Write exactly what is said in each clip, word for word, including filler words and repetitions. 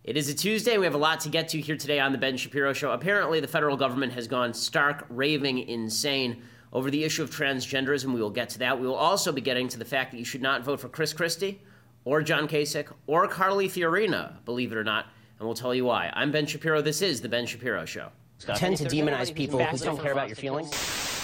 It is a Tuesday. We have a lot to get to here today on The Ben Shapiro Show. Apparently, the federal government has gone stark, raving insane over the issue of transgenderism. We will get to that. We will also be getting to the fact that you should not vote for Chris Christie or John Kasich or Carly Fiorina, believe it or not, and we'll tell you why. I'm Ben Shapiro. This is The Ben Shapiro Show. You tend to demonize people who don't care about your feelings.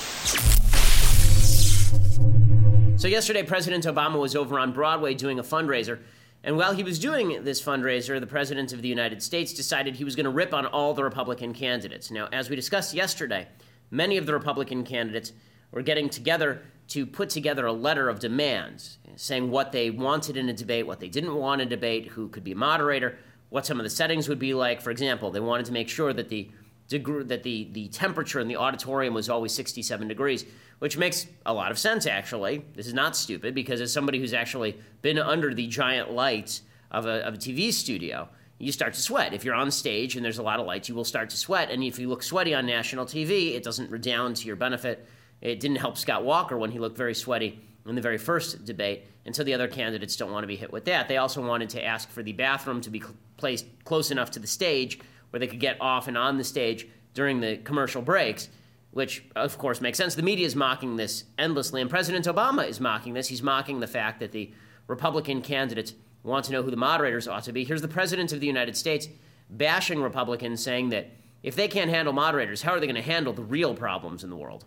So yesterday, President Obama was over on Broadway doing a fundraiser. And while he was doing this fundraiser, the President of the United States decided he was going to rip on all the Republican candidates. Now, as we discussed yesterday, many of the Republican candidates were getting together to put together a letter of demands, saying what they wanted in a debate, what they didn't want in a debate, who could be a moderator, what some of the settings would be like. For example, they wanted to make sure that the deg- that the, the temperature in the auditorium was always sixty-seven degrees, which makes a lot of sense, actually. This is not stupid, because as somebody who's actually been under the giant lights of a, of a T V studio, you start to sweat. If you're on stage and there's a lot of lights, you will start to sweat. And if you look sweaty on national T V, it doesn't redound to your benefit. It didn't help Scott Walker when he looked very sweaty in the very first debate, and so the other candidates don't want to be hit with that. They also wanted to ask for the bathroom to be cl- placed close enough to the stage where they could get off and on the stage during the commercial breaks, which, of course, makes sense. The media is mocking this endlessly, and President Obama is mocking this. He's mocking the fact that the Republican candidates want to know who the moderators ought to be. Here's the President of the United States bashing Republicans, saying that if they can't handle moderators, how are they going to handle the real problems in the world?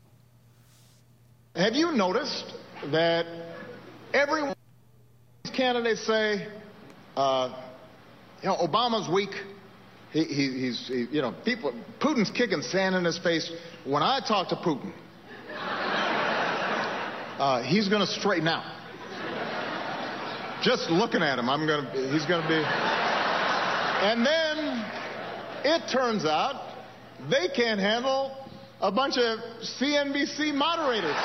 Have you noticed that every one of these candidates say, uh, you know, Obama's weak? He, he, he's, he, you know, people, Putin's kicking sand in his face. When I talk to Putin, uh, he's going to straighten out. Just looking at him, I'm going to, he's going to be. And then it turns out they can't handle a bunch of C N B C moderators.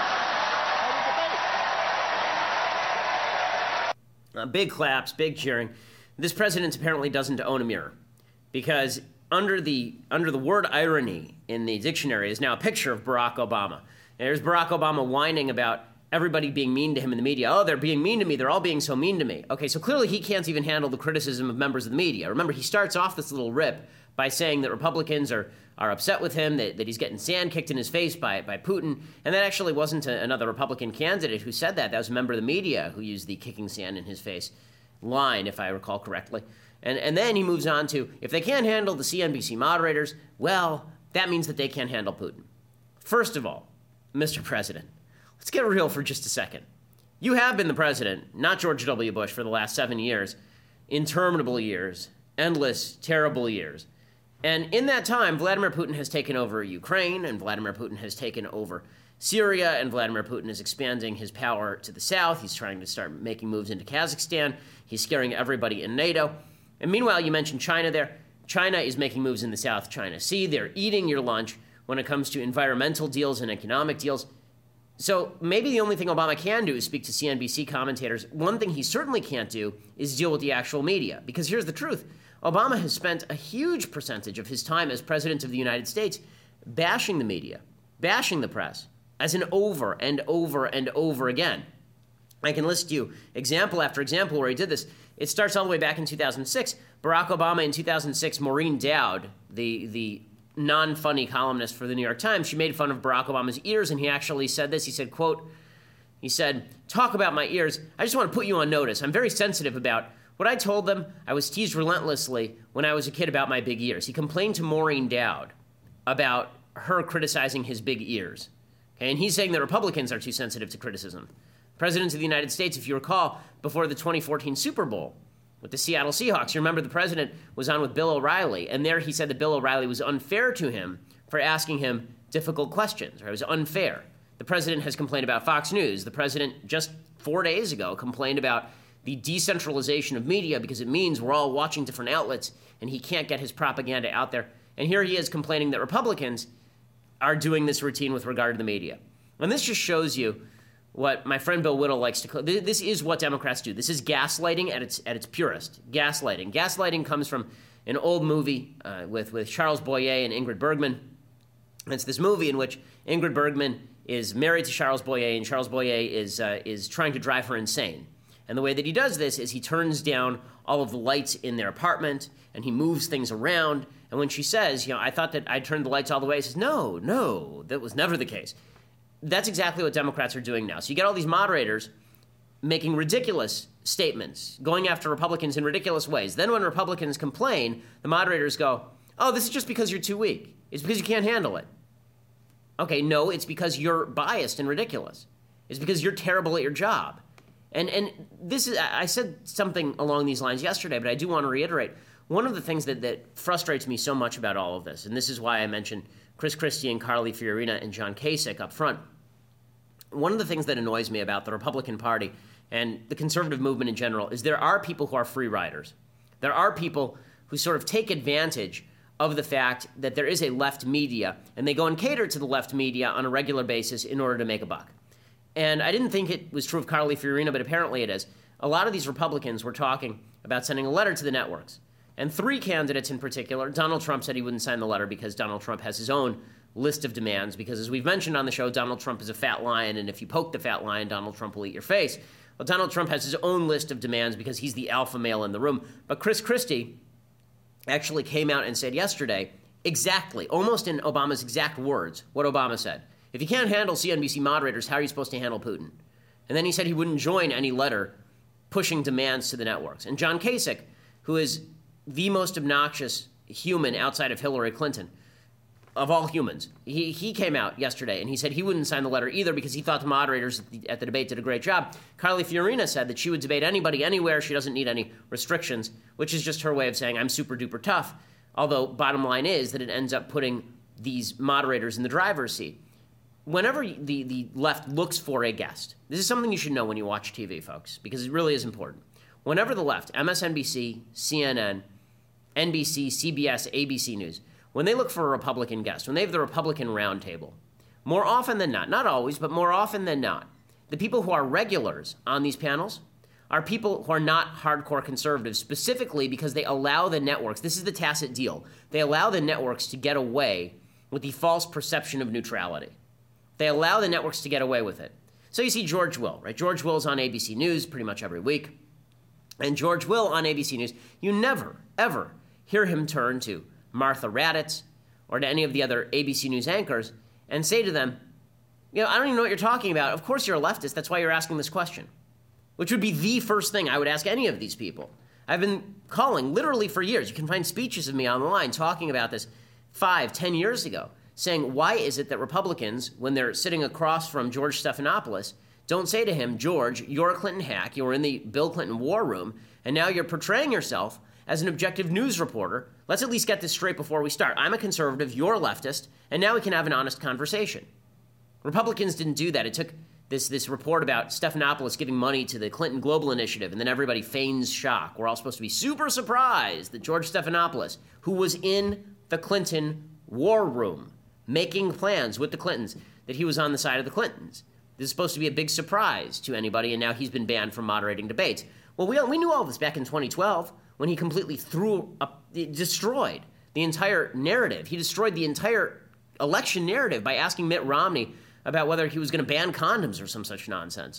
Uh, big claps, big cheering. This president apparently doesn't own a mirror, because under the under the word irony in the dictionary is now a picture of Barack Obama. There's Barack Obama whining about everybody being mean to him in the media. Oh, they're being mean to me. They're all being so mean to me. Okay, so clearly he can't even handle the criticism of members of the media. Remember, he starts off this little rip by saying that Republicans are, are upset with him, that, that he's getting sand kicked in his face by, by Putin. And that actually wasn't a, another Republican candidate who said that. That was a member of the media who used the kicking sand in his face line, if I recall correctly. And, and then he moves on to, if they can't handle the C N B C moderators, well, that means that they can't handle Putin. First of all, Mister President, let's get real for just a second. You have been the president, not George W. Bush, for the last seven years, interminable years, endless, terrible years. And in that time, Vladimir Putin has taken over Ukraine, and Vladimir Putin has taken over Syria, and Vladimir Putin is expanding his power to the south. He's trying to start making moves into Kazakhstan. He's scaring everybody in NATO. And meanwhile, you mentioned China there. China is making moves in the South China Sea. They're eating your lunch when it comes to environmental deals and economic deals. So maybe the only thing Obama can do is speak to C N B C commentators. One thing he certainly can't do is deal with the actual media. Because here's the truth. Obama has spent a huge percentage of his time as president of the United States bashing the media, bashing the press, as in over and over and over again. I can list you example after example where he did this. It starts all the way back in two thousand six. Barack Obama in two thousand six, Maureen Dowd, the, the non-funny columnist for the New York Times, she made fun of Barack Obama's ears, and he actually said this. He said, quote, he said, "Talk about my ears. I just want to put you on notice. I'm very sensitive about what I told them. I was teased relentlessly when I was a kid about my big ears." He complained to Maureen Dowd about her criticizing his big ears. Okay, and he's saying that Republicans are too sensitive to criticism. President of the United States, if you recall, before the twenty fourteen Super Bowl with the Seattle Seahawks, you remember the president was on with Bill O'Reilly, and there he said that Bill O'Reilly was unfair to him for asking him difficult questions, or it was unfair. The president has complained about Fox News. The president just four days ago complained about the decentralization of media because it means we're all watching different outlets and he can't get his propaganda out there. And here he is complaining that Republicans are doing this routine with regard to the media. And this just shows you what my friend Bill Whittle likes to call, this is what Democrats do. This is gaslighting at its at its purest. Gaslighting. Gaslighting comes from an old movie uh, with, with Charles Boyer and Ingrid Bergman. It's this movie in which Ingrid Bergman is married to Charles Boyer, and Charles Boyer is uh, is trying to drive her insane. And the way that he does this is he turns down all of the lights in their apartment, and he moves things around. And when she says, you know, I thought that I turned the lights all the way, he says, no, no, that was never the case. That's exactly what Democrats are doing now. So you get all these moderators making ridiculous statements, going after Republicans in ridiculous ways. Then when Republicans complain, the moderators go, oh, this is just because you're too weak. It's because you can't handle it. Okay, no, it's because you're biased and ridiculous. It's because you're terrible at your job. And and this is, I said something along these lines yesterday, but I do want to reiterate. One of the things that, that frustrates me so much about all of this, and this is why I mentioned Chris Christie and Carly Fiorina and John Kasich up front. One of the things that annoys me about the Republican Party and the conservative movement in general is there are people who are free riders. There are people who sort of take advantage of the fact that there is a left media, and they go and cater to the left media on a regular basis in order to make a buck. And I didn't think it was true of Carly Fiorina, but apparently it is. A lot of these Republicans were talking about sending a letter to the networks. And three candidates in particular, Donald Trump said he wouldn't sign the letter because Donald Trump has his own list of demands, because as we've mentioned on the show, Donald Trump is a fat lion, and if you poke the fat lion, Donald Trump will eat your face. Well, Donald Trump has his own list of demands because he's the alpha male in the room. But Chris Christie actually came out and said yesterday, exactly, almost in Obama's exact words, what Obama said. If you can't handle C N B C moderators, how are you supposed to handle Putin? And then he said he wouldn't join any letter pushing demands to the networks. And John Kasich, who is the most obnoxious human outside of Hillary Clinton, of all humans, he, he came out yesterday and he said he wouldn't sign the letter either because he thought the moderators at the, at the debate did a great job. Carly Fiorina said that she would debate anybody, anywhere. She doesn't need any restrictions, which is just her way of saying I'm super duper tough. Although bottom line is that it ends up putting these moderators in the driver's seat. Whenever the, the left looks for a guest, this is something you should know when you watch T V, folks, because it really is important. Whenever the left, M S N B C, C N N, N B C, C B S, A B C News, when they look for a Republican guest, when they have the Republican roundtable, more often than not, not always, but more often than not, the people who are regulars on these panels are people who are not hardcore conservatives, specifically because they allow the networks, this is the tacit deal, they allow the networks to get away with the false perception of neutrality. They allow the networks to get away with it. So you see George Will, right? George Will's on A B C News pretty much every week. And George Will on A B C News, you never, ever hear him turn to Martha Raddatz or to any of the other A B C News anchors and say to them, you know, I don't even know what you're talking about. Of course you're a leftist. That's why you're asking this question. Which would be the first thing I would ask any of these people. I've been calling literally for years. You can find speeches of me online talking about this five, ten years ago, saying, why is it that Republicans, when they're sitting across from George Stephanopoulos, don't say to him, George, you're a Clinton hack, you're in the Bill Clinton war room, and now you're portraying yourself as an objective news reporter. Let's at least get this straight before we start. I'm a conservative, you're a leftist, and now we can have an honest conversation. Republicans didn't do that. It took this, this report about Stephanopoulos giving money to the Clinton Global Initiative, and then everybody feigns shock. We're all supposed to be super surprised that George Stephanopoulos, who was in the Clinton war room, making plans with the Clintons, that he was on the side of the Clintons. This is supposed to be a big surprise to anybody, and now he's been banned from moderating debates. Well, we, we knew all this back in twenty twelve when he completely threw up, destroyed the entire narrative. He destroyed the entire election narrative by asking Mitt Romney about whether he was going to ban condoms or some such nonsense.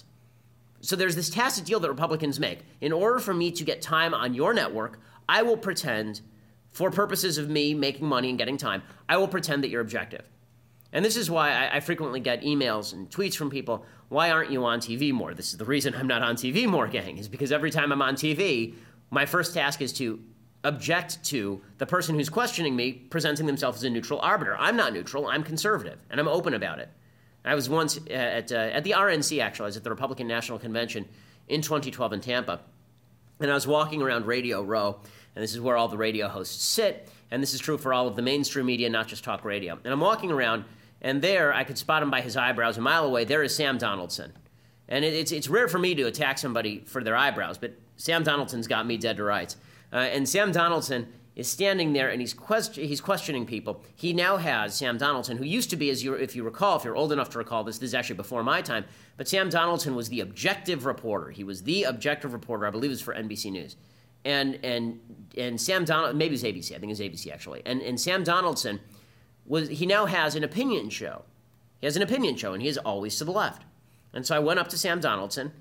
So there's this tacit deal that Republicans make. In order for me to get time on your network, I will pretend, for purposes of me making money and getting time, I will pretend that you're objective. And this is why I, I frequently get emails and tweets from people, why aren't you on T V more? This is the reason I'm not on T V more, gang, is because every time I'm on T V, my first task is to object to the person who's questioning me presenting themselves as a neutral arbiter. I'm not neutral, I'm conservative, and I'm open about it. I was once at, uh, at the R N C, actually, I was at the Republican National Convention in twenty twelve in Tampa, and I was walking around Radio Row, and this is where all the radio hosts sit, and this is true for all of the mainstream media, not just talk radio. And I'm walking around, and there, I could spot him by his eyebrows a mile away. There is Sam Donaldson. And it, it's it's rare for me to attack somebody for their eyebrows, but Sam Donaldson's got me dead to rights. Uh, and Sam Donaldson is standing there, and he's question, he's questioning people. He now has, Sam Donaldson, who used to be, as you, if you recall, if you're old enough to recall this, this is actually before my time, but Sam Donaldson was the objective reporter. He was the objective reporter, I believe it was for N B C News. And and and Sam Donaldson, maybe it was A B C, I think it was A B C actually. And and Sam Donaldson, was he now has an opinion show. He has an opinion show, and he is always to the left. And so I went up to Sam Donaldson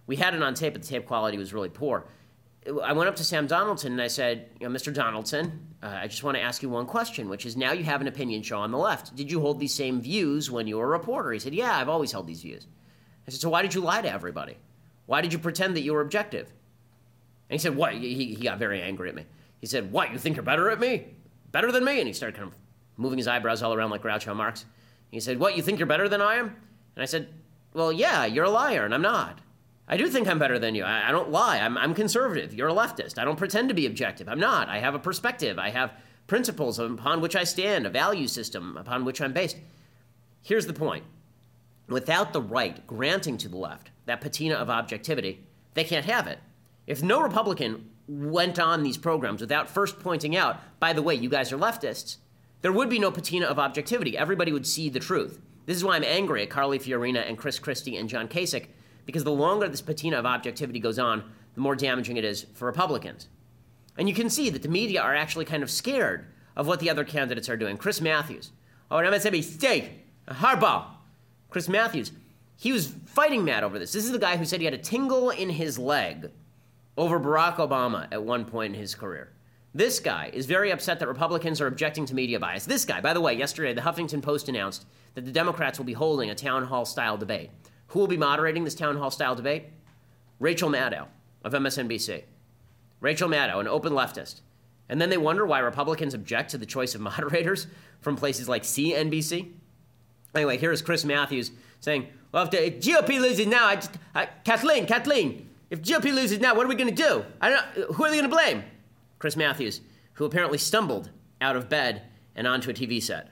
We had it on tape, but the tape quality was really poor. I went up to Sam Donaldson and I said, you know, Mister Donaldson, uh, I just want to ask you one question, which is now you have an opinion show on the left. Did you hold these same views when you were a reporter? He said, yeah, I've always held these views. I said, so why did you lie to everybody? Why did you pretend that you were objective? And he said, what? He, he got very angry at me. He said, what, you think you're better at me? Better than me? And he started kind of moving his eyebrows all around like Groucho Marx. He said, what, you think you're better than I am? And I said, well, yeah, you're a liar, and I'm not. I do think I'm better than you. I, I don't lie. I'm, I'm conservative. You're a leftist. I don't pretend to be objective. I'm not. I have a perspective. I have principles upon which I stand, a value system upon which I'm based. Here's the point. Without the right granting to the left that patina of objectivity, they can't have it. If no Republican went on these programs without first pointing out, by the way, you guys are leftists, there would be no patina of objectivity. Everybody would see the truth. This is why I'm angry at Carly Fiorina and Chris Christie and John Kasich, because the longer this patina of objectivity goes on, the more damaging it is for Republicans. And you can see that the media are actually kind of scared of what the other candidates are doing. Chris Matthews, oh, an M S N B C State, Harbaugh. Chris Matthews, he was fighting mad over this. This is the guy who said he had a tingle in his leg over Barack Obama at one point in his career. This guy is very upset that Republicans are objecting to media bias. This guy, by the way, yesterday the Huffington Post announced that the Democrats will be holding a town hall-style debate. Who will be moderating this town hall-style debate? Rachel Maddow of M S N B C. Rachel Maddow, an open leftist. And then they wonder why Republicans object to the choice of moderators from places like C N B C. Anyway, here's Chris Matthews saying, well, if the G O P loses now, I just, I, Kathleen, Kathleen, if G O P loses now, what are we going to do? I don't know. Who are they going to blame? Chris Matthews, who apparently stumbled out of bed and onto a T V set.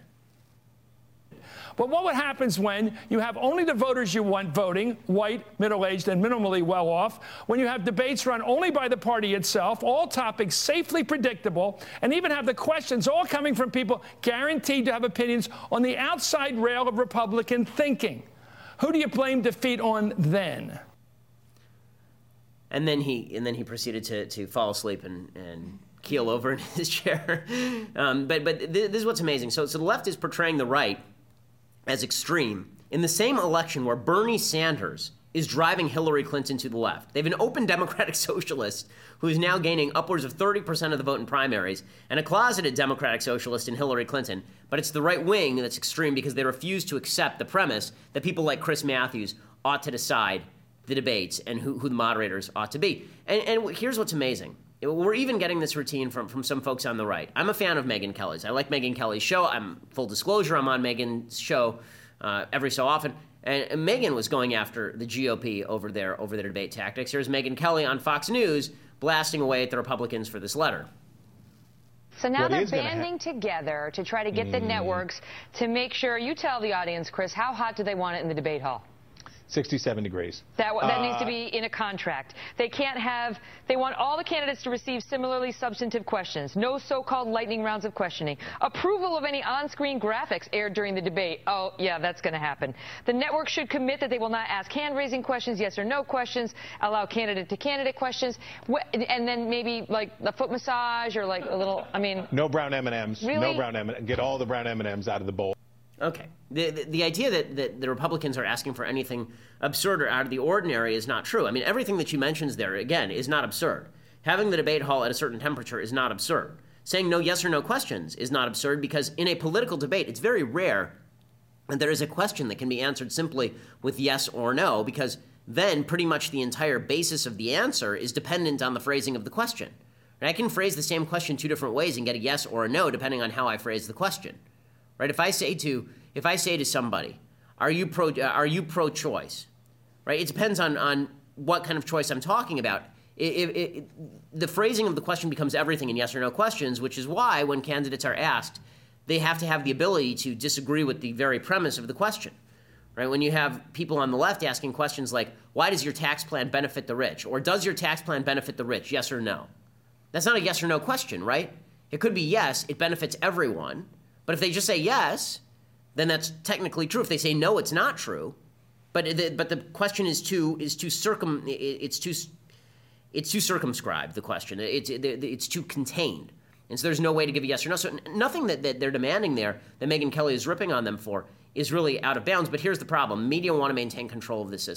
But what happens when you have only the voters you want voting, white, middle-aged, and minimally well-off, when you have debates run only by the party itself, all topics safely predictable, and even have the questions all coming from people guaranteed to have opinions on the outside rail of Republican thinking? Who do you blame defeat on then? And then he and then he proceeded to, to fall asleep and, and keel over in his chair. um, but but th- this is what's amazing. So, so the left is portraying the right as extreme in the same election where Bernie Sanders is driving Hillary Clinton to the left. They have an open Democratic Socialist who is now gaining upwards of thirty percent of the vote in primaries, and a closeted Democratic Socialist in Hillary Clinton. But it's the right wing that's extreme because they refuse to accept the premise that people like Chris Matthews ought to decide the debates and who, who the moderators ought to be. And, and here's what's amazing. We're even getting this routine from, from some folks on the right. I'm a fan of Megyn Kelly's. I like Megyn Kelly's show. I'm full disclosure, I'm on Megyn's show uh, every so often. And, and Megyn was going after the G O P over their over their debate tactics. Here's Megyn Kelly on Fox News blasting away at the Republicans for this letter. So now What they're is gonna banding hap- together to try to get the networks to make sure. You tell the audience, Chris, how hot do they want it in the debate hall? sixty-seven degrees. That, that Uh, needs to be in a contract. They can't have, they want all the candidates to receive similarly substantive questions. No so-called lightning rounds of questioning. Approval of any on-screen graphics aired during the debate. Oh, yeah, that's going to happen. The network should commit that they will not ask hand-raising questions, yes or no questions, allow candidate-to-candidate questions, and then maybe like a foot massage or like a little, I mean. No brown M and M's. Really? No brown M and M's. Get all the brown M and M's out of the bowl. Okay. The, the, the idea that, that the Republicans are asking for anything absurd or out of the ordinary is not true. I mean, everything that she mentions there, again, is not absurd. Having the debate hall at a certain temperature is not absurd. Saying no yes or no questions is not absurd because in a political debate, it's very rare that there is a question that can be answered simply with yes or no, because then pretty much the entire basis of the answer is dependent on the phrasing of the question. And I can phrase the same question two different ways and get a yes or a no depending on how I phrase the question. Right? If I say to if I say to somebody, "Are you pro uh, are you pro-choice?" Right? It depends on on what kind of choice I'm talking about. It, it, it, the phrasing of the question becomes everything in yes or no questions, which is why when candidates are asked, they have to have the ability to disagree with the very premise of the question. Right? When you have people on the left asking questions like, "Why does your tax plan benefit the rich?" or "Does your tax plan benefit the rich? Yes or no?" That's not a yes or no question, right? It could be yes, it benefits everyone. But if they just say yes, then that's technically true. If they say no, it's not true. But the, but the question is too is too circum it's too it's too circumscribed. The question it's it's too contained, and so there's no way to give a yes or no. So nothing that, that they're demanding there that Megyn Kelly is ripping on them for is really out of bounds. But here's the problem: media want to maintain control of the system.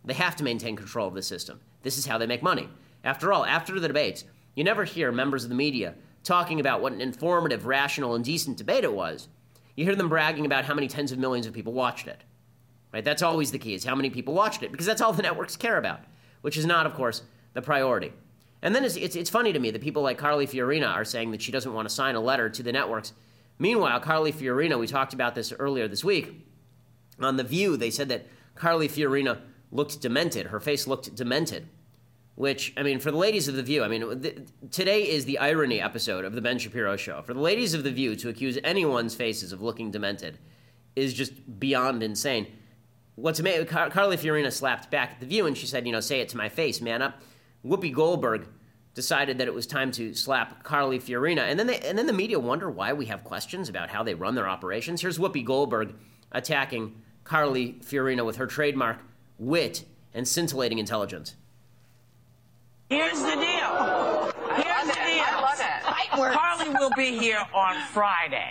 They have to maintain control of the system. This is how they make money. After all, after the debates, you never hear members of the media talking about what an informative, rational, and decent debate it was. You hear them bragging about how many tens of millions of people watched it. Right? That's always the key, is how many people watched it, because that's all the networks care about, which is not, of course, the priority. And then it's, it's, it's funny to me that people like Carly Fiorina are saying that she doesn't want to sign a letter to the networks. Meanwhile, Carly Fiorina, we talked about this earlier this week, on The View, they said that Carly Fiorina looked demented. Her face looked demented, which, I mean, for the ladies of The View, I mean, th- today is the irony episode of The Ben Shapiro Show. For the ladies of The View to accuse anyone's faces of looking demented is just beyond insane. What's amazing, Car- Carly Fiorina slapped back at The View and she said, you know, say it to my face, man up. Whoopi Goldberg decided that it was time to slap Carly Fiorina. And then they, and then the media wonder why we have questions about how they run their operations. Here's Whoopi Goldberg attacking Carly Fiorina with her trademark wit and scintillating intelligence. Here's the deal. Here's the deal. I love it. Carly will be here on Friday.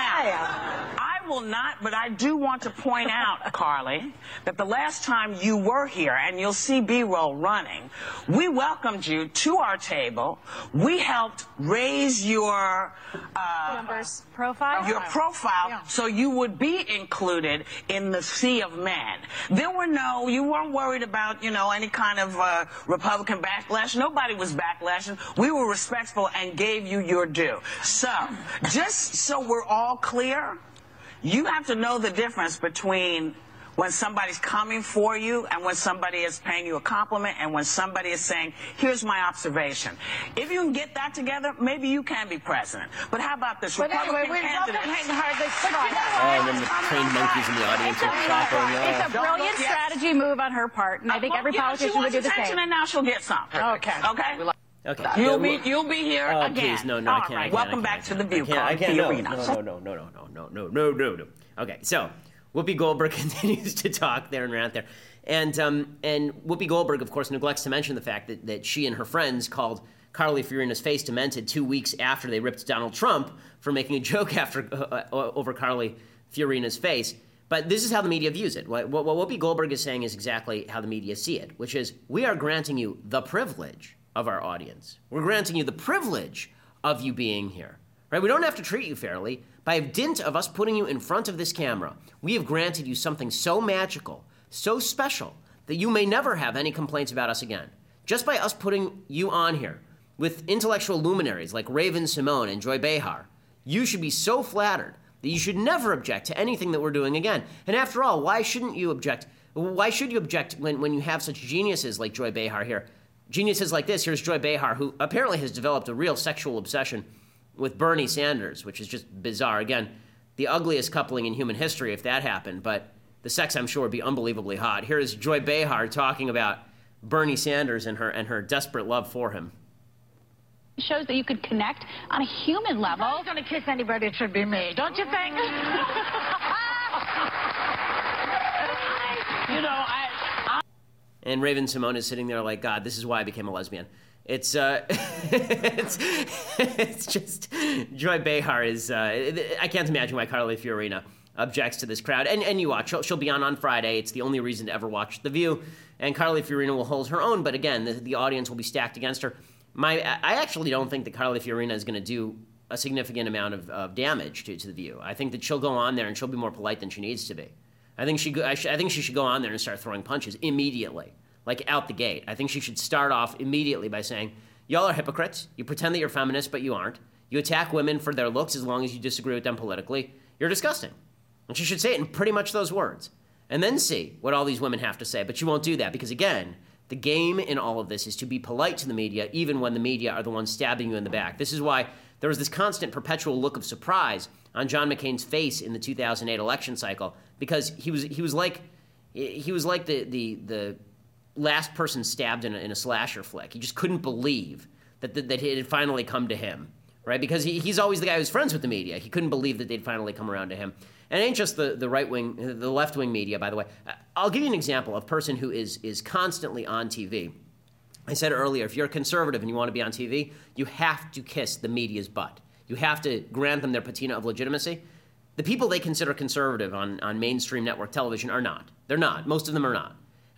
Now, I will not, but I do want to point out, Carly, that the last time you were here, and you'll see B-roll running, we welcomed you to our table. We helped raise your uh, numbers profile, your profile, yeah. so you would be included in the sea of men. There were no, you weren't worried about, you know, any kind of uh, Republican backlash. Nobody was backlashing. We were respectful and gave you your due. So, just so we're all clear, you have to know the difference between when somebody's coming for you and when somebody is paying you a compliment and when somebody is saying, here's my observation. If you can get that together, maybe you can be president. But how about this? But Republican anyway, we're candidate. hardly Oh, and then the trained monkeys in the audience are clapping. It's a Oh. brilliant Yes. strategy move on her part, and I think Well, every yeah, politician she would wants do the attention, same. and now she'll get some. Okay. Okay. Okay. You'll Yeah, be you'll be here Oh, again. please, no, no, I All can't. I right. can't, Welcome I back can't, to the I View, can't, I Carly can't, no, Fiorina. no, no, no, no, no, no, no, no, no. Okay, so Whoopi Goldberg continues to talk there and rant there. And um, and Whoopi Goldberg, of course, neglects to mention the fact that, that she and her friends called Carly Fiorina's face demented two weeks after they ripped Donald Trump for making a joke after uh, over Carly Fiorina's face. But this is how the media views it. What, what, what Whoopi Goldberg is saying is exactly how the media see it, which is we are granting you the privilege of our audience. We're granting you the privilege of you being here. Right? We don't have to treat you fairly. By dint of us putting you in front of this camera, we have granted you something so magical, so special, that you may never have any complaints about us again. Just by us putting you on here with intellectual luminaries like Raven-Symoné and Joy Behar, you should be so flattered that you should never object to anything that we're doing again. And after all, why shouldn't you object? Why should you object when, when you have such geniuses like Joy Behar here? Geniuses like this. Here's Joy Behar, who apparently has developed a real sexual obsession with Bernie Sanders, which is just bizarre. Again, the ugliest coupling in human history if that happened, but the sex, I'm sure, would be unbelievably hot. Here is Joy Behar talking about Bernie Sanders and her and her desperate love for him. Shows that you could connect on a human level. If I was going to kiss anybody, it should be me, don't you think? You know, I, I And Raven-Symoné is sitting there like, God, this is why I became a lesbian. It's uh, it's it's just Joy Behar is. Uh, I can't imagine why Carly Fiorina objects to this crowd. And and you watch, she'll, she'll be on on Friday. It's the only reason to ever watch The View. And Carly Fiorina will hold her own, but again, the, the audience will be stacked against her. My, I actually don't think that Carly Fiorina is going to do a significant amount of, of damage to, to The View. I think that she'll go on there and she'll be more polite than she needs to be. I think she, I, sh- I think she should go on there and start throwing punches immediately. Like out the gate. I think she should start off immediately by saying, y'all are hypocrites. You pretend that you're feminists, but you aren't. You attack women for their looks as long as you disagree with them politically. You're disgusting. And she should say it in pretty much those words. And then see what all these women have to say. But she won't do that because, again, the game in all of this is to be polite to the media, even when the media are the ones stabbing you in the back. This is why there was this constant, perpetual look of surprise on John McCain's face in the two thousand eight election cycle, because he was he was like he was like the the the last person stabbed in a, in a slasher flick. He just couldn't believe that that, that it had finally come to him, right? Because he, he's always the guy who's friends with the media. He couldn't believe that they'd finally come around to him. And it ain't just the, the right-wing, the left-wing media, by the way. I'll give you an example of a person who is is constantly on T V. I said earlier, if you're a conservative and you want to be on T V, you have to kiss the media's butt. You have to grant them their patina of legitimacy. The people they consider conservative on, on mainstream network television are not. They're not. Most of them are not.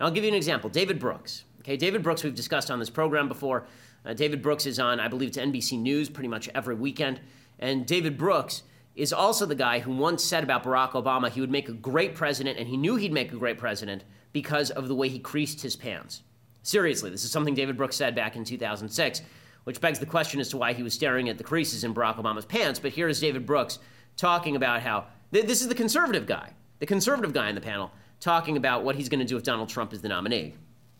I'll give you an example. David Brooks. Okay, David Brooks we've discussed on this program before. Uh, David Brooks is on, I believe it's N B C News pretty much every weekend. And David Brooks is also the guy who once said about Barack Obama he would make a great president, and he knew he'd make a great president because of the way he creased his pants. Seriously, this is something David Brooks said back in two thousand six, which begs the question as to why he was staring at the creases in Barack Obama's pants. But here is David Brooks talking about how, th- this is the conservative guy, the conservative guy in the panel, talking about what he's going to do if Donald Trump is the nominee.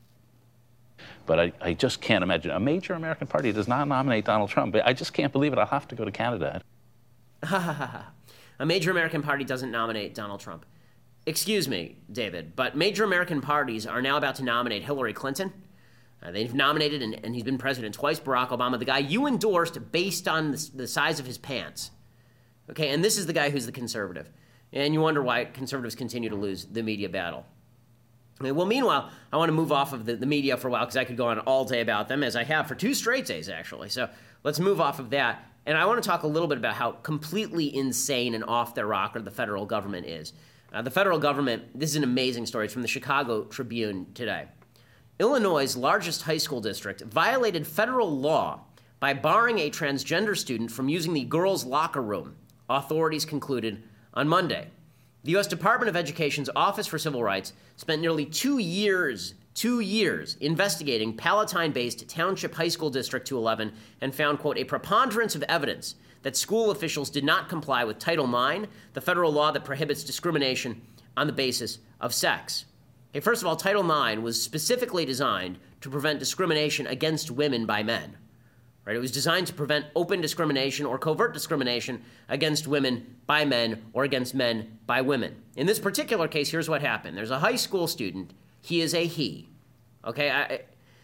But I, I just can't imagine. A major American party does not nominate Donald Trump. I just can't believe it. I'll have to go to Canada. Ha ha ha ha. A major American party doesn't nominate Donald Trump. Excuse me, David, but major American parties are now about to nominate Hillary Clinton. Uh, they've nominated, and, and he's been president twice, Barack Obama, the guy you endorsed based on the, the size of his pants. Okay, and this is the guy who's the conservative. And you wonder why conservatives continue to lose the media battle. Well, meanwhile, I want to move off of the, the media for a while because I could go on all day about them, as I have for two straight days, actually. So let's move off of that. And I want to talk a little bit about how completely insane and off their rocker the federal government is. Uh, the federal government, this is an amazing story. It's from the Chicago Tribune today. Illinois' largest high school district violated federal law by barring a transgender student from using the girls' locker room, authorities concluded on Monday. The U S Department of Education's Office for Civil Rights spent nearly two years, two years investigating Palatine-based Township High School District two eleven and found, quote, a preponderance of evidence that school officials did not comply with Title nine, the federal law that prohibits discrimination on the basis of sex. Okay, first of all, Title nine was specifically designed to prevent discrimination against women by men. Right? It was designed to prevent open discrimination or covert discrimination against women by men or against men by women. In this particular case, here's what happened. There's a high school student. He is a he. Okay, I,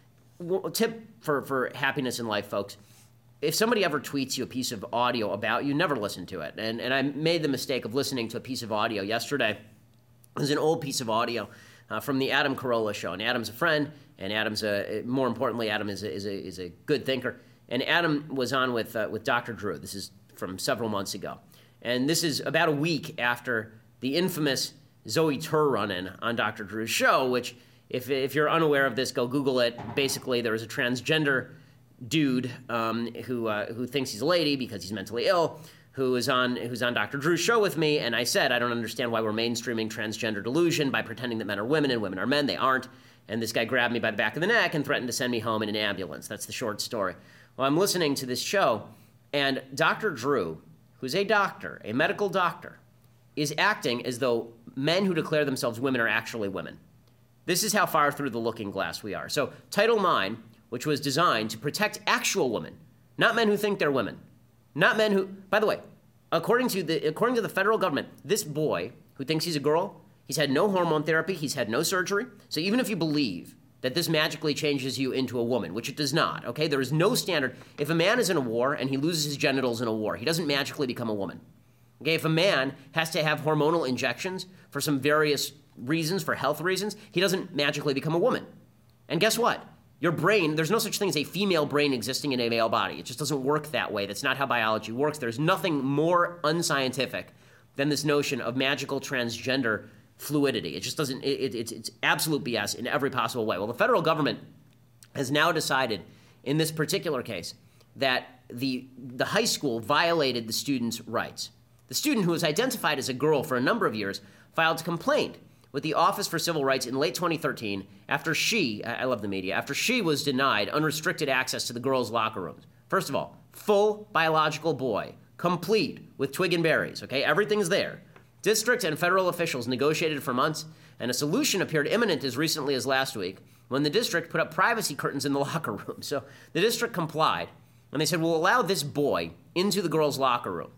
I, tip for, for happiness in life, folks. If somebody ever tweets you a piece of audio about you, never listen to it. And, and I made the mistake of listening to a piece of audio yesterday. It was an old piece of audio uh, from the Adam Carolla show. And Adam's a friend, and Adam's a, more importantly, Adam is a, is a, is a good thinker. And Adam was on with uh, with Doctor Drew. This is from several months ago. And this is about a week after the infamous Zoe Tur run-in on Doctor Drew's show, which, if if you're unaware of this, go Google it. Basically, there was a transgender dude um, who uh, who thinks he's a lady because he's mentally ill, who is on who's on Doctor Drew's show with me, and I said, I don't understand why we're mainstreaming transgender delusion by pretending that men are women and women are men. They aren't. And this guy grabbed me by the back of the neck and threatened to send me home in an ambulance. That's the short story. Well, I'm listening to this show, and Doctor Drew, who's a doctor, a medical doctor, is acting as though men who declare themselves women are actually women. This is how far through the looking glass we are. So Title nine, which was designed to protect actual women, not men who think they're women, not men who, by the way, according to the according to the federal government, this boy who thinks he's a girl, he's had no hormone therapy, he's had no surgery. So even if you believe that this magically changes you into a woman, which it does not, okay? There is no standard. If a man is in a war and he loses his genitals in a war, he doesn't magically become a woman. Okay, if a man has to have hormonal injections for some various reasons, for health reasons, he doesn't magically become a woman. And guess what? Your brain, there's no such thing as a female brain existing in a male body. It just doesn't work that way. That's not how biology works. There's nothing more unscientific than this notion of magical transgender fluidity. It just doesn't, it, it, it's absolute B S in every possible way. Well, the federal government has now decided in this particular case that the, the high school violated the student's rights. The student, who was identified as a girl for a number of years, filed a complaint with the Office for Civil Rights in late twenty thirteen after she, I love the media, after she was denied unrestricted access to the girls' locker rooms. First of all, full biological boy, complete with twig and berries, okay? Everything's there. District and federal officials negotiated for months, and a solution appeared imminent as recently as last week when the district put up privacy curtains in the locker room. So the district complied, and they said, we'll allow this boy into the girls' locker room.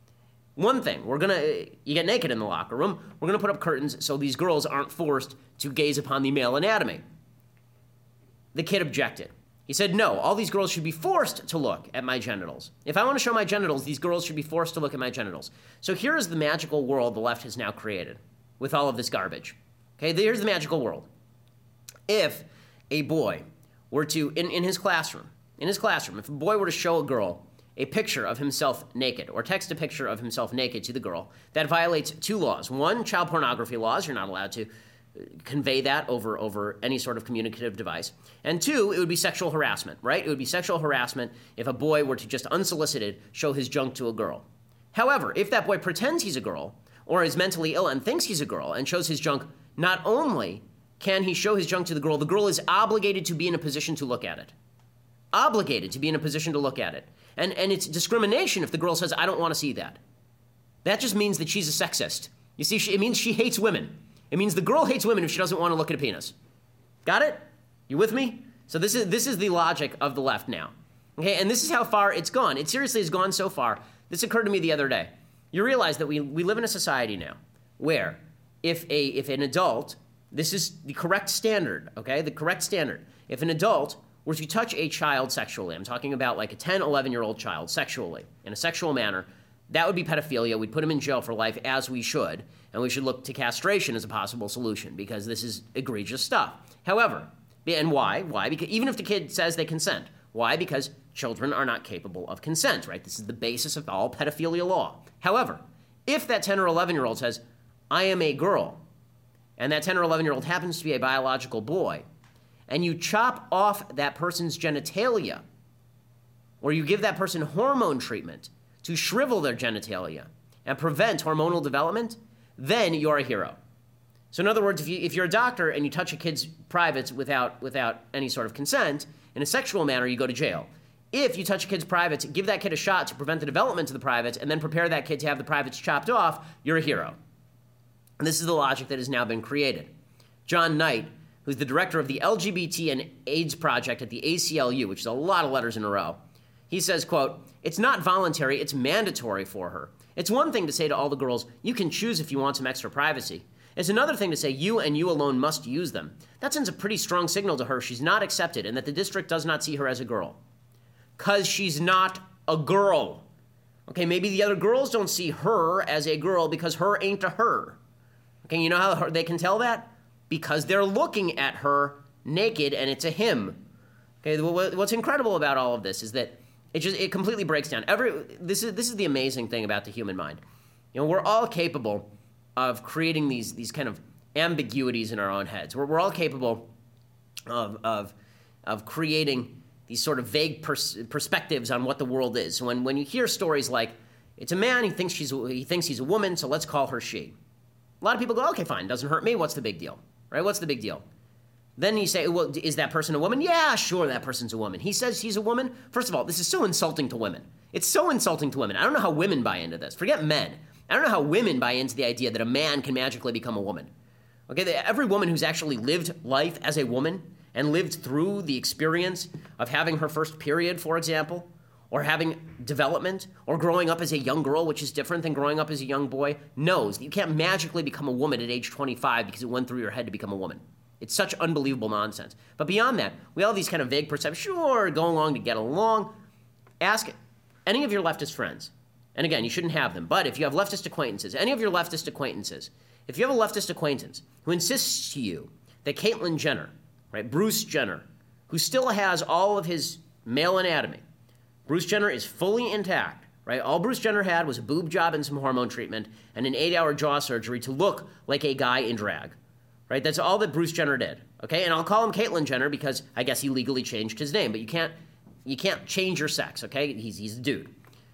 One thing, we're going to, you get naked in the locker room, we're going to put up curtains so these girls aren't forced to gaze upon the male anatomy. The kid objected. He said, no, all these girls should be forced to look at my genitals. If I want to show my genitals, these girls should be forced to look at my genitals. So here is the magical world the left has now created with all of this garbage. Okay, here's the magical world. If a boy were to, in, in his classroom, in his classroom, if a boy were to show a girl a picture of himself naked or text a picture of himself naked to the girl, that violates two laws. One, child pornography laws. You're not allowed to convey that over, over any sort of communicative device. And two, it would be sexual harassment, right? It would be sexual harassment if a boy were to just unsolicited show his junk to a girl. However, if that boy pretends he's a girl or is mentally ill and thinks he's a girl and shows his junk, not only can he show his junk to the girl, the girl is obligated to be in a position to look at it. Obligated to be in a position to look at it. And, and it's discrimination if the girl says, I don't want to see that. That just means that she's a sexist. You see, she, it means she hates women. It means the girl hates women if she doesn't want to look at a penis. Got it? You with me? So this is this is the logic of the left now. Okay, and this is how far it's gone. It seriously has gone so far. This occurred to me the other day. You realize that we, we live in a society now where if a if an adult, this is the correct standard, okay? The correct standard. If an adult were to touch a child sexually, I'm talking about like a ten, eleven-year-old child sexually, in a sexual manner, that would be pedophilia. We'd put him in jail for life, as we should, and we should look to castration as a possible solution because this is egregious stuff. However, and why? Why? Because even if the kid says they consent. Why? Because children are not capable of consent, right? This is the basis of all pedophilia law. However, if that ten or eleven-year-old says, I am a girl, and that ten or eleven-year-old happens to be a biological boy, and you chop off that person's genitalia, or you give that person hormone treatment to shrivel their genitalia and prevent hormonal development, then you're a hero. So in other words, if, you, if you're a doctor and you touch a kid's privates without, without any sort of consent, in a sexual manner, you go to jail. If you touch a kid's privates, give that kid a shot to prevent the development of the privates, and then prepare that kid to have the privates chopped off, you're a hero. And this is the logic that has now been created. John Knight, who's the director of the L G B T and AIDS project at the A C L U, which is a lot of letters in a row, he says, quote, it's not voluntary, it's mandatory for her. It's one thing to say to all the girls, you can choose if you want some extra privacy. It's another thing to say you and you alone must use them. That sends a pretty strong signal to her she's not accepted and that the district does not see her as a girl. Because she's not a girl. Okay, maybe the other girls don't see her as a girl because her ain't a her. Okay, you know how her, they can tell that? Because they're looking at her naked and it's a him. Okay, what's incredible about all of this is that it just it completely breaks down. Every this is this is the amazing thing about the human mind. You know, we're all capable of creating these these kind of ambiguities in our own heads. We're we're all capable of of of creating these sort of vague pers- perspectives on what the world is. So when when you hear stories like it's a man, he thinks she's he thinks he's a woman, so let's call her she. A lot of people go, okay, fine, doesn't hurt me. What's the big deal, right? What's the big deal? Then you say, well, is that person a woman? Yeah, sure, that person's a woman. He says he's a woman. First of all, this is so insulting to women. It's so insulting to women. I don't know how women buy into this. Forget men. I don't know how women buy into the idea that a man can magically become a woman. Okay, every woman who's actually lived life as a woman and lived through the experience of having her first period, for example, or having development, or growing up as a young girl, which is different than growing up as a young boy, knows that you can't magically become a woman at age twenty-five because it went through your head to become a woman. It's such unbelievable nonsense. But beyond that, we all have these kind of vague perceptions. Sure, go along to get along. Ask any of your leftist friends. And again, you shouldn't have them. But if you have leftist acquaintances, any of your leftist acquaintances, if you have a leftist acquaintance who insists to you that Caitlyn Jenner, right, Bruce Jenner, who still has all of his male anatomy, Bruce Jenner is fully intact, right? All Bruce Jenner had was a boob job and some hormone treatment and an eight-hour jaw surgery to look like a guy in drag. Right, that's all that Bruce Jenner did. Okay, and I'll call him Caitlyn Jenner because I guess he legally changed his name. But you can't, you can't change your sex. Okay, he's he's a dude.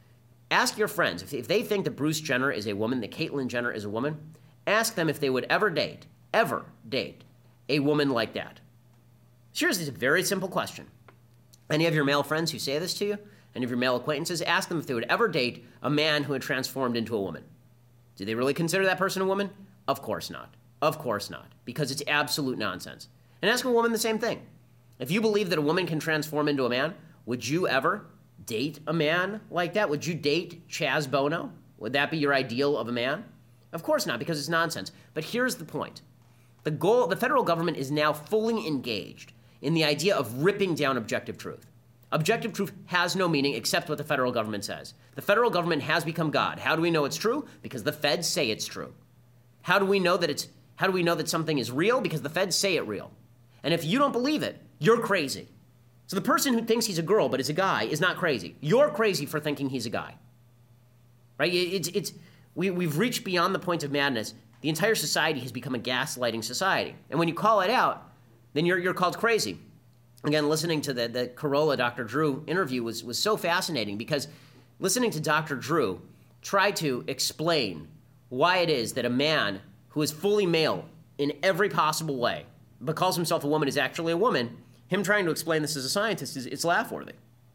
Ask your friends if if they think that Bruce Jenner is a woman, that Caitlyn Jenner is a woman. Ask them if they would ever date, ever date, a woman like that. Seriously, it's a very simple question. Any of your male friends who say this to you, any of your male acquaintances, ask them if they would ever date a man who had transformed into a woman. Do they really consider that person a woman? Of course not. Of course not, because it's absolute nonsense. And ask a woman the same thing. If you believe that a woman can transform into a man, would you ever date a man like that? Would you date Chaz Bono? Would that be your ideal of a man? Of course not, because it's nonsense. But here's the point. The goal, the federal government is now fully engaged in the idea of ripping down objective truth. Objective truth has no meaning except what the federal government says. The federal government has become God. How do we know it's true? Because the feds say it's true. How do we know that it's How do we know that something is real? Because the feds say it real. And if you don't believe it, you're crazy. So the person who thinks he's a girl but is a guy is not crazy. You're crazy for thinking he's a guy. Right? It's, it's, we, we've reached beyond the point of madness. the entire society has become a gaslighting society. And when you call it out, then you're, you're called crazy. Again, listening to the, the Carolla Doctor Drew interview was, was so fascinating, because listening to Doctor Drew try to explain why it is that a man who is fully male in every possible way, but calls himself a woman, is actually a woman, him trying to explain this as a scientist, is it's laugh-worthy.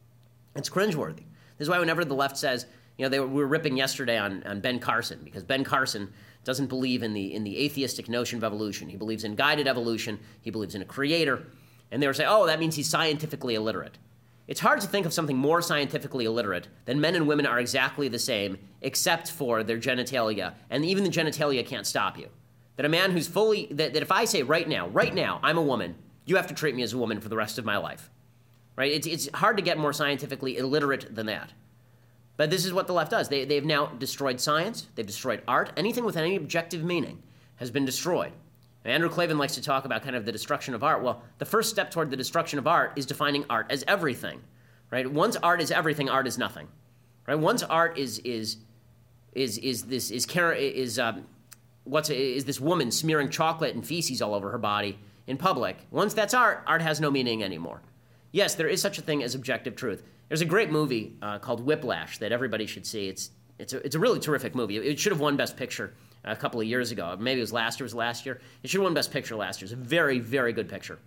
It's cringeworthy. This is why whenever the left says, you know, they were, we were ripping yesterday on, on Ben Carson, because Ben Carson doesn't believe in the in the atheistic notion of evolution. He believes in guided evolution. He believes in a creator. And they were saying, oh, that means he's scientifically illiterate. It's hard to think of something more scientifically illiterate than men and women are exactly the same, except for their genitalia. And even the genitalia can't stop you. That a man who's fully, that, that if I say right now, right now, I'm a woman, you have to treat me as a woman for the rest of my life. Right? It's, it's hard to get more scientifically illiterate than that. But this is what the left does. They, they've now destroyed science. They've destroyed art. Anything with any objective meaning has been destroyed. And Andrew Klavan likes to talk about kind of the destruction of art. Well, the first step toward the destruction of art is defining art as everything. Right? Once art is everything, art is nothing. Right? Once art is is is is this is is um, what's is this woman smearing chocolate and feces all over her body in public. Once that's art, art has no meaning anymore. Yes, there is such a thing as objective truth. There's a great movie uh, called Whiplash that everybody should see. It's it's a, it's a really terrific movie. It should have won Best Picture a couple of years ago. Maybe it was last year. It was last year. It should have won Best Picture last year. It's a very, very good picture.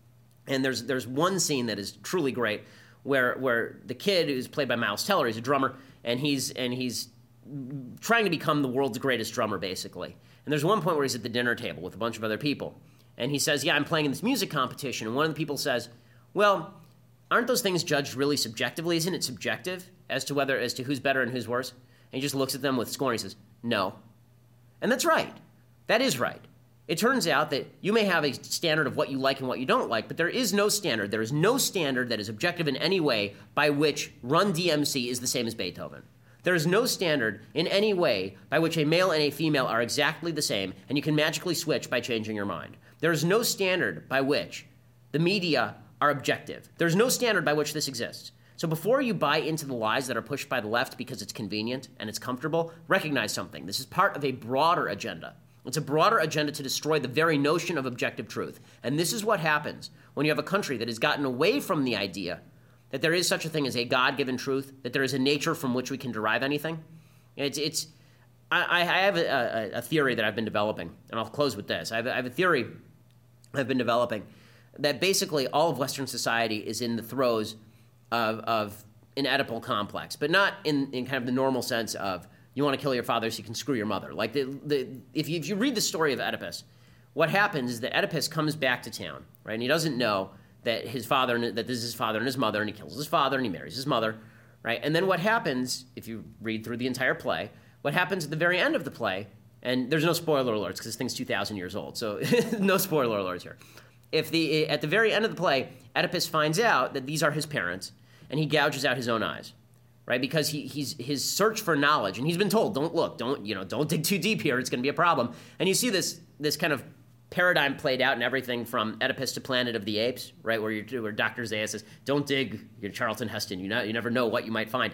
And there's there's one scene that is truly great where where the kid, who's played by Miles Teller, he's a drummer, and he's and he's trying to become the world's greatest drummer, basically. And there's one point where he's at the dinner table with a bunch of other people, and he says, yeah, I'm playing in this music competition. And one of the people says, well, aren't those things judged really subjectively? Isn't it subjective as to whether, as to who's better and who's worse? And he just looks at them with scorn. He says, no. And that's right. That is right. It turns out that you may have a standard of what you like and what you don't like, but there is no standard. There is no standard that is objective in any way by which Run D M C is the same as Beethoven. There is no standard in any way by which a male and a female are exactly the same, and you can magically switch by changing your mind. There is no standard by which the media are objective. There's no standard by which this exists. So before you buy into the lies that are pushed by the left because it's convenient and it's comfortable, recognize something. This is part of a broader agenda. It's a broader agenda to destroy the very notion of objective truth. And this is what happens when you have a country that has gotten away from the idea that there is such a thing as a God-given truth, that there is a nature from which we can derive anything. It's, it's I, I have a, a, a theory that I've been developing, and I'll close with this. I have, I have a theory I've been developing that basically all of Western society is in the throes of, of an Oedipal complex, but not in, in kind of the normal sense of you want to kill your father so you can screw your mother. Like the, the if you if you read the story of Oedipus, what happens is that Oedipus comes back to town, right? And he doesn't know that his father that this is his father and his mother, and he kills his father and he marries his mother, right? And then what happens, if you read through the entire play, what happens at the very end of the play, and there's no spoiler alerts because this thing's two thousand years old, so no spoiler alerts here. If the at the very end of the play, Oedipus finds out that these are his parents, and he gouges out his own eyes, right? Because he he's his search for knowledge, and he's been told, don't look, don't you know, don't dig too deep here, it's going to be a problem. And you see this this kind of paradigm played out in everything from Oedipus to Planet of the Apes, right? Where you where Doctor Zaius says, don't dig, you're Charlton Heston, you know, you never know what you might find.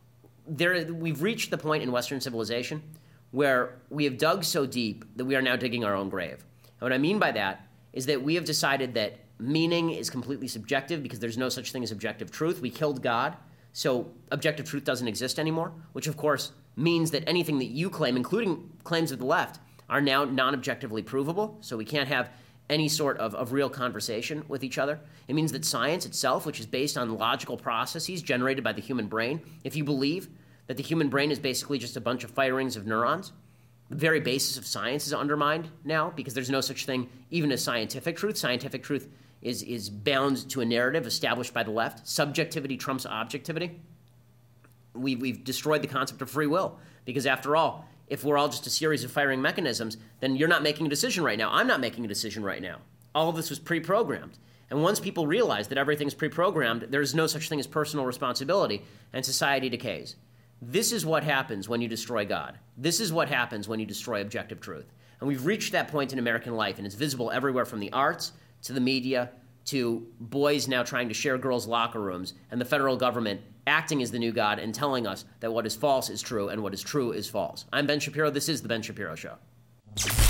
There, we've reached the point in Western civilization where we have dug so deep that we are now digging our own grave. And what I mean by that is that we have decided that meaning is completely subjective because there's no such thing as objective truth. We killed God, so objective truth doesn't exist anymore, which of course means that anything that you claim, including claims of the left, are now non-objectively provable, so we can't have any sort of, of real conversation with each other. It means that science itself, which is based on logical processes generated by the human brain, if you believe that the human brain is basically just a bunch of firings of neurons, the very basis of science is undermined now because there's no such thing even as scientific truth. Scientific truth is, is bound to a narrative established by the left. Subjectivity trumps objectivity. We, we've destroyed the concept of free will because, after all, if we're all just a series of firing mechanisms, then you're not making a decision right now. I'm not making a decision right now. All of this was pre-programmed. And once people realize that everything's pre-programmed, there's no such thing as personal responsibility, and society decays. This is what happens when you destroy God. This is what happens when you destroy objective truth. And we've reached that point in American life, and it's visible everywhere from the arts to the media to boys now trying to share girls' locker rooms, and the federal government acting as the new God and telling us that what is false is true and what is true is false. I'm Ben Shapiro. This is The Ben Shapiro Show. Bye.